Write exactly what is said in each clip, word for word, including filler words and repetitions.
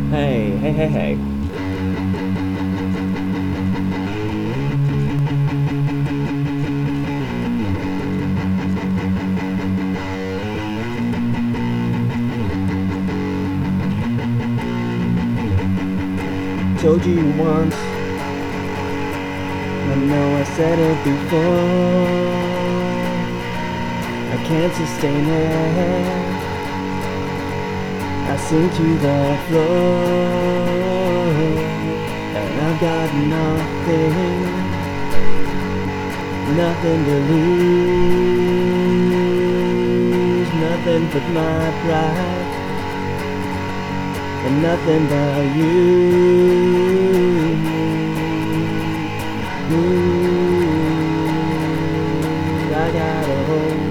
Hey, hey, hey, hey. Told you once, I know I said it before, I can't sustain it. I sink to the floor, and I've got nothing, nothing to lose, nothing but my pride, and nothing but you. Ooh, I got a hole,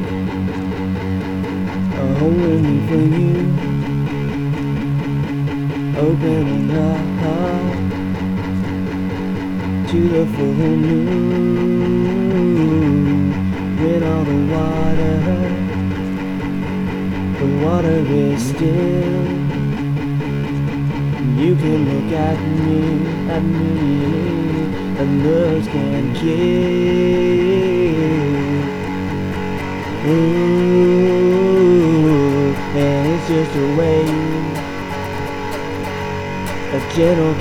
a hole in me for you, opening up to the full moon. When all the water, the water is still, you can look at me, at me, and nerves can kill. Ooh, and it's just a wave, a gentle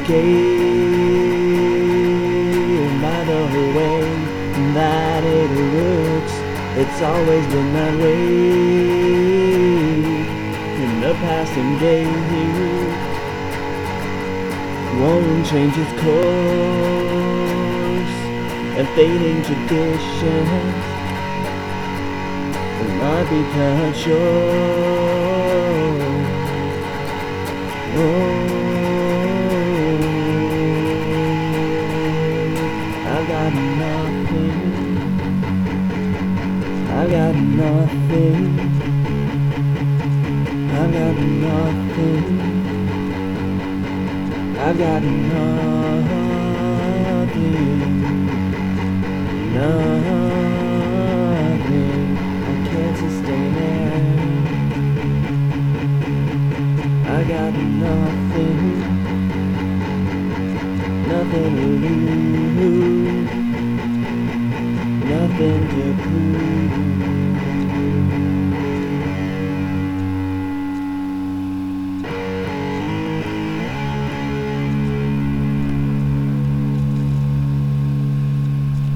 cascade. By the way that it works, it's always been that way. In the passing days won't change its course, and fading traditions might be cut short. Oh, I got nothing, I got nothing, I got nothing, I got nothing, nothing, I can't sustain it. I got nothing, nothing to lose, nothing to prove.